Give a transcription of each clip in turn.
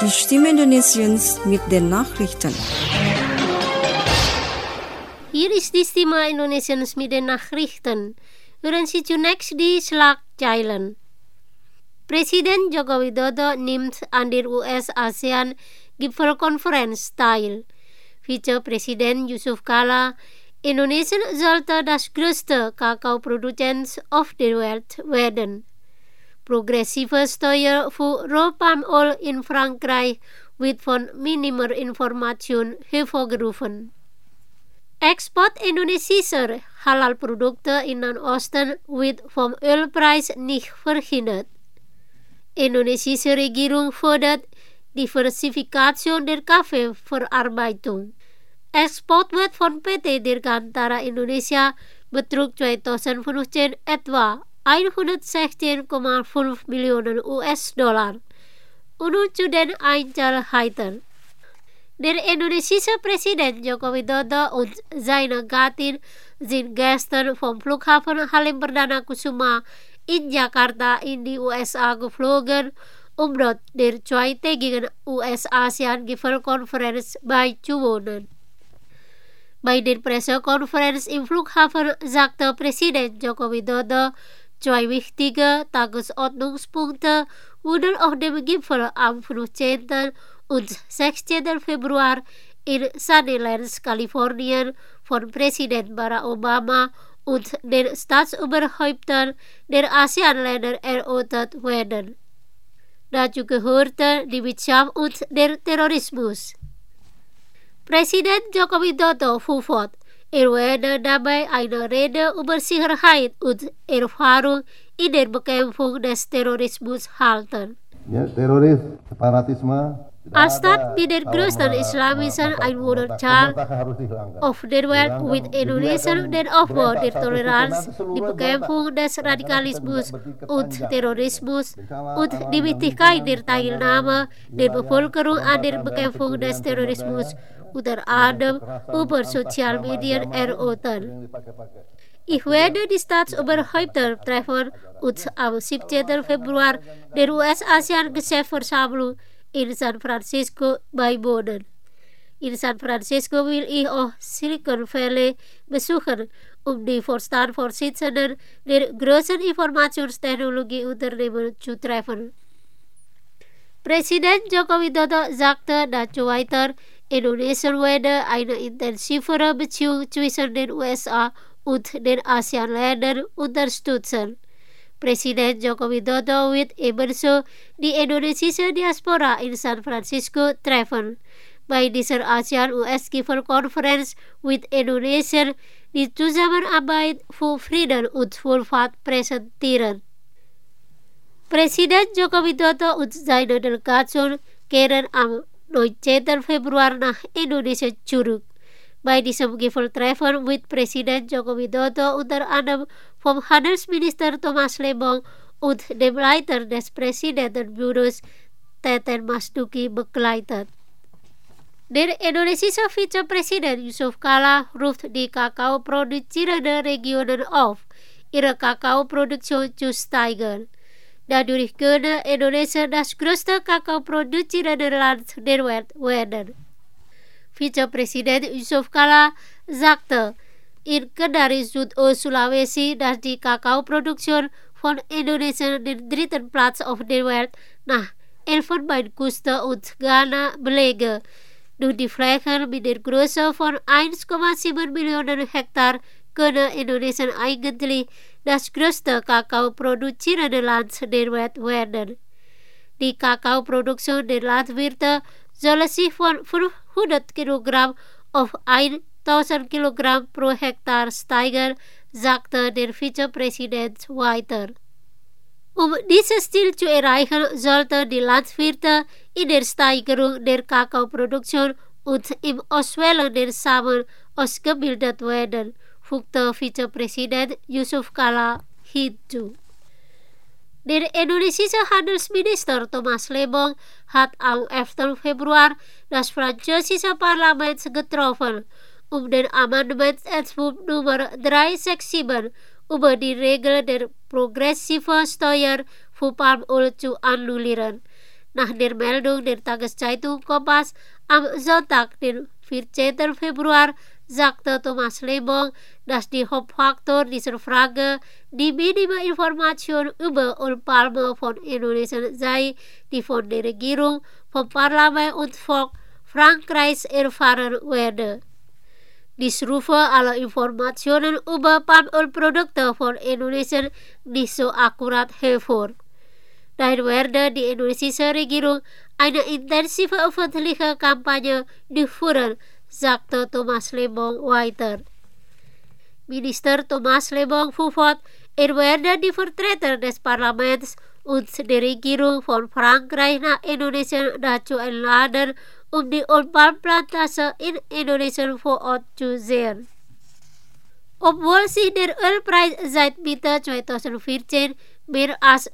Die Stimme Indonesiens mit den Nachrichten. Hier is die Stimme Indonesiens mit den Nachrichten. Hören Sie zunächst die Schlagzeilen. Presiden Joko Widodo nimmt an der US-ASEAN-Gipfelkonferenz teil. Vizepräsident Yusuf Kala, Indonesien sollte das größte Kakaoproduzent auf der Welt werden. Progressive Steuer für Raw Palm Oil in Frankreich wird von Minimuminformation hervorgerufen. Export indonesischer Halalprodukte in Nahen Osten wird vom Ölpreis nicht verhindert. Indonesische Regierung fordert Diversifikation der Kaffeeverarbeitung. Exportwert von PT Dirgantara Indonesia betrug 2015 etwa 116,5 Millionen US-Dollar. Und nun zu den Einzelheiten. Der indonesische Präsident Joko Widodo und seine Gattin sind gestern vom Flughafen Halim Perdana Kusuma in Jakarta in die USA geflogen, um dort der zweitägigen US-ASEAN-Gipfelkonferenz beizuwohnen. Bei der Pressekonferenz im Flughafen sagte Präsident Joko Widodo, zwei wichtige Tagesordnungspunkte wurden auf dem Gipfel am 15. und 16. Februar in Sunnylands, Kalifornien von Präsident Barack Obama und den Staatsoberhäuptern der ASEAN-Länder erörtert werden. Dazu gehörte die Bekämpfung und der Terrorismus. Präsident Joko Widodo fuhr fort, er werde dabei eine Rede über Sicherheit und Erfahrung in der Bekämpfung des Terrorismus halten. Ja, Teroris, Separatisme. Als mit der größten islamischen Einwohnerzahl auf der Welt wird Indonesien den Aufbau der Toleranz, die Bekämpfung des Radikalismus und Terrorismus und die Wichtigkeit der Teilnahme der Bevölkerung an der Bekämpfung des Terrorismus unter anderem über Sozialmedien erörtern. Ich werde die Staatsoberhäupter treffen und am 17. Februar der US-ASEAN-Geschäftsversammlung in San Francisco beiwohnen. In San Francisco will ich auch Silicon Valley besuchen, um die Vorstandsvorsitzenden der größten Informationstechnologieunternehmen zu treffen. Präsident Joko Widodo sagte dazu weiter, Indonesien werde eine intensivere Beziehung zwischen den USA und den ASEAN-Ländern unterstützen. Präsident Joko Widodo wird ebenso die indonesische Diaspora in San Francisco treffen. Bei dieser ASEAN-US-Gipfelkonferenz wird Indonesien die Zusammenarbeit für Frieden und Wohlfahrt präsentieren. Präsident Joko Widodo und seine Delegation kehren am 19. Februar nach Indonesia zurück. Bei diesem Gipfeltreffen wird Präsident Joko Widodo unter anderem vom Handelsminister Thomas Lembong und dem Leiter des Präsidentenbüros Teten Mas Duki begleitet. Der indonesische Vizepräsident Yusuf Kala ruft die kakaoproduzierenden Regionen auf, ihre Kakaoproduktion zu steigern. Dadurch könne Indonesien das größte kakaoproduzierende Land der Welt werden. Vizepräsident Yusuf Kala sagte in Kendari, Sulawesi, dass die Kakaoproduktion von Indonesien den dritten Platz auf der Welt nach Elfenbeinküste und Ghana belege. Durch die Flächen mit der Größe von 1,7 Millionen Hektar könne Indonesien eigentlich das größte Kakaoproduzierende Land der Welt werden. Die Kakaoproduktion der Landwirte soll sich von 500 Kilogramm auf 1000 Kilogramm pro Hektar steigern, sagte der Vizepräsident weiter. Um dieses Ziel zu erreichen, sollten die Landwirte in der Steigerung der Kakaoproduktion und im Auswählen der Samen ausgebildet werden, fügte Vizepräsident Yusuf Kala hinzu. Der indonesische Handelsminister Thomas Lembong hat am 11. Februar das französische Parlament getroffen, um den Amendmententwurf Nummer 367 über die Regel der progressiven Steuer für Palmöl zu annullieren. Nach der Meldung der Tageszeitung Kompas am Sonntag, den 14. Februar, sagte Thomas Lembong, dass die Hauptfaktor dieser Frage die minime Information über Ölpalme von Indonesien sei, die von der Regierung, vom Parlament und Volk Frankreichs erfahren werde. Dies rufe alle Informationen über Palmölprodukte von Indonesien nicht so akkurat hervor. Daher werde die indonesische Regierung eine intensive öffentliche Kampagne durchführen, sagte Thomas Lembong weiter. Minister Thomas Lembong fuhr fort, werde die Vertreter des Parlaments und der Regierung von Frankreich nach Indonesien dazu einladen, die Ölpalmplantage in Indonesien vor Ort zu sehen. Obwohl sich der Ölpreis seit Mitte 2014 mehr als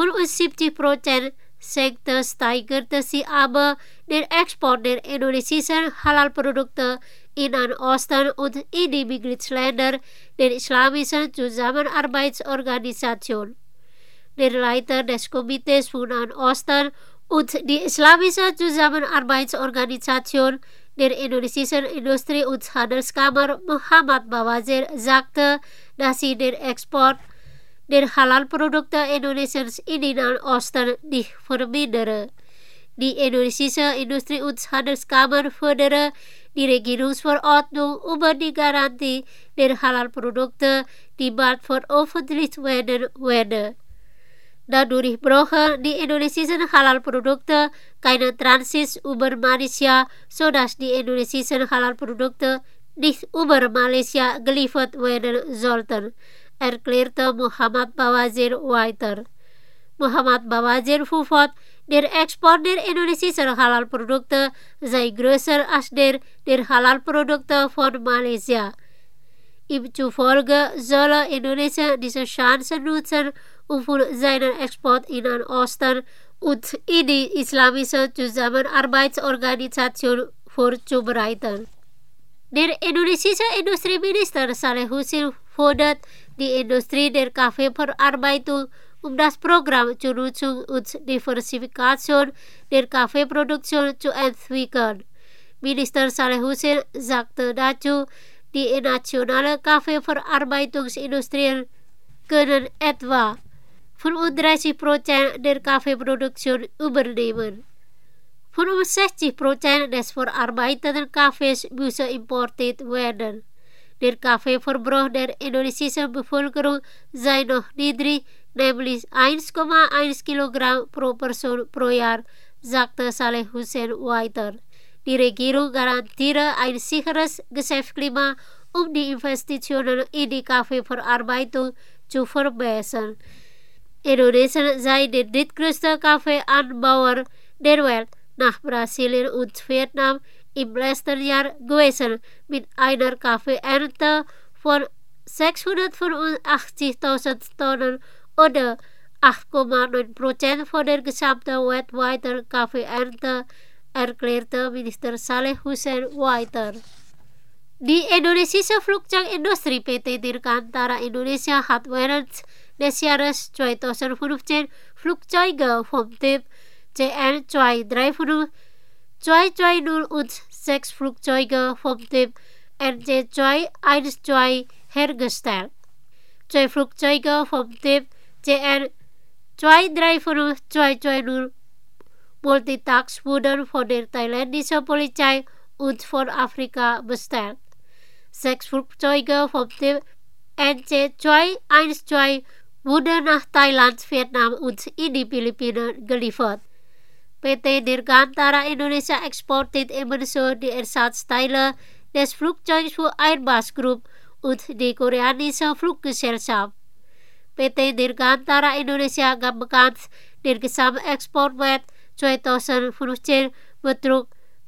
75% senkte, steigerte sich aber der Export der indonesischen Halal-Produkte in Nahen Osten und in die Mitgliedsländer der Islamischen Zusammenarbeitsorganisation. Der Leiter des Komitees für Nahen Osten und die Islamische Zusammenarbeitsorganisation der indonesischen Industrie- und Handelskammer Muhammad Bawazir sagte, dass sie den Export der Halal-Produkte Indonesiens in den Nahen Osten nicht vermindere. Die indonesische Industrie- und Handelskammer fördere die Regierungsverordnung über die Garantie der Halal-Produkte, die bald veröffentlicht werden werde. Dadurch brauchen die indonesischen Halal-Produkte keinen Transit über Malaysia, sodass die indonesischen Halal-Produkte nicht über Malaysia geliefert werden sollten, erklärte Muhammad Bawazir weiter. Muhammad Bawazir fuhr fort, der Export der indonesischen Halal-Produkte sei größer als der Halal-Produkte von Malaysia. Ihm zufolge solle Indonesien diese Chance nutzen, für seinen Export in den Osten und in die Islamische Zusammenarbeitsorganisation vorzubereiten. Der indonesische Industrieminister Saleh Husin fordert die Industrie der Kaffeeverarbeitung, das Programm zur Nutzung und Diversifikation der Kaffeeproduktion zu entwickeln. Minister Saleh Husin sagte dazu, die nationale Kaffeeverarbeitungsindustrien können etwa 35% der Kaffeeproduktion übernehmen. 65% des verarbeiteten Kaffees müsse importiert werden. Der Kaffeeverbrauch der indonesischen Bevölkerung sei noch niedrig, nämlich 1,1 Kilogramm pro Person pro Jahr, sagte Saleh Husin weiter. Die Regierung garantiere ein sicheres Geschäftsklima, die Investitionen in die Kaffeeverarbeitung zu verbessern. Indonesien sei der drittgrößte Kaffeeanbauer der Welt nach Brasilien und Vietnam im letzten Jahr gewesen, mit einer Kaffeeernte von 685.000 Tonnen oder 8,9% von der gesamten weltweiten Kaffeeernte, erklärte Minister Saleh Husin weiter. Die indonesische Flugzeugindustrie PT Dirgantara Indonesia hat während des Jahres 2015 Flugzeuge vom Typ CN235, 220 und 6 Flugzeuge vom Typ NC212 hergestellt. 2 Flugzeuge vom Typ CN235, 220 Multitask wurden von der thailändischen Polizei und von Afrika bestellt. 6 Flugzeuge vom Typ NC212 wurden nach Thailand, Vietnam und in die Philippinen geliefert. PT Dirgantara Indonesia exportiert ebenso die Ersatzteile des Flugzeugs für Airbus Group und die koreanische Fluggesellschaft. PT Dirgantara Indonesia gab bekannt, der Gesamtexportwert 2015 betrug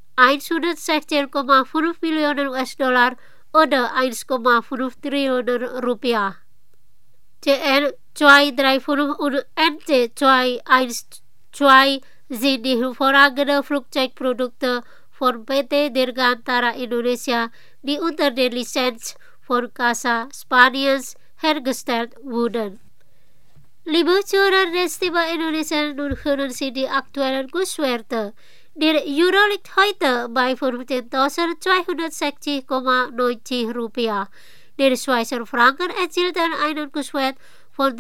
116,5 Millionen US-Dollar oder 1,5 Trillionen Rupiah. CN235 und NC212 sind die hervorragenden Flugzeugprodukte von PT Dirgantara Indonesia, die unter der Lizenz von Casa Spaniens hergestellt wurden. Liburan Festival Indonesia nun kunnen sie die aktuellen Kurswerte. Der Euro liegt heute bei 15.260,90 Rupiah. Der Schweizer Franken erzielt einen Kurswert von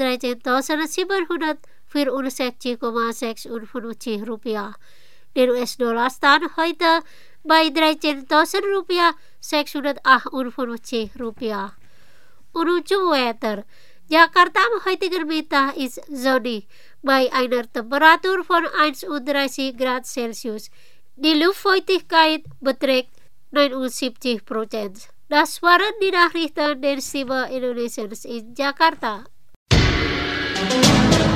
13.764,56 Rupiah. Der US-Dollar stand heute bei 13.000 Rupiah 658 Rupiah. Menuju weather. Jakarta am heutigen Mittag ist sonnig bei einer Temperatur von 31 Grad Celsius. Die Luftfeuchtigkeit beträgt 79%. Das waren die Nachrichten der Stimme Indonesiens in Jakarta.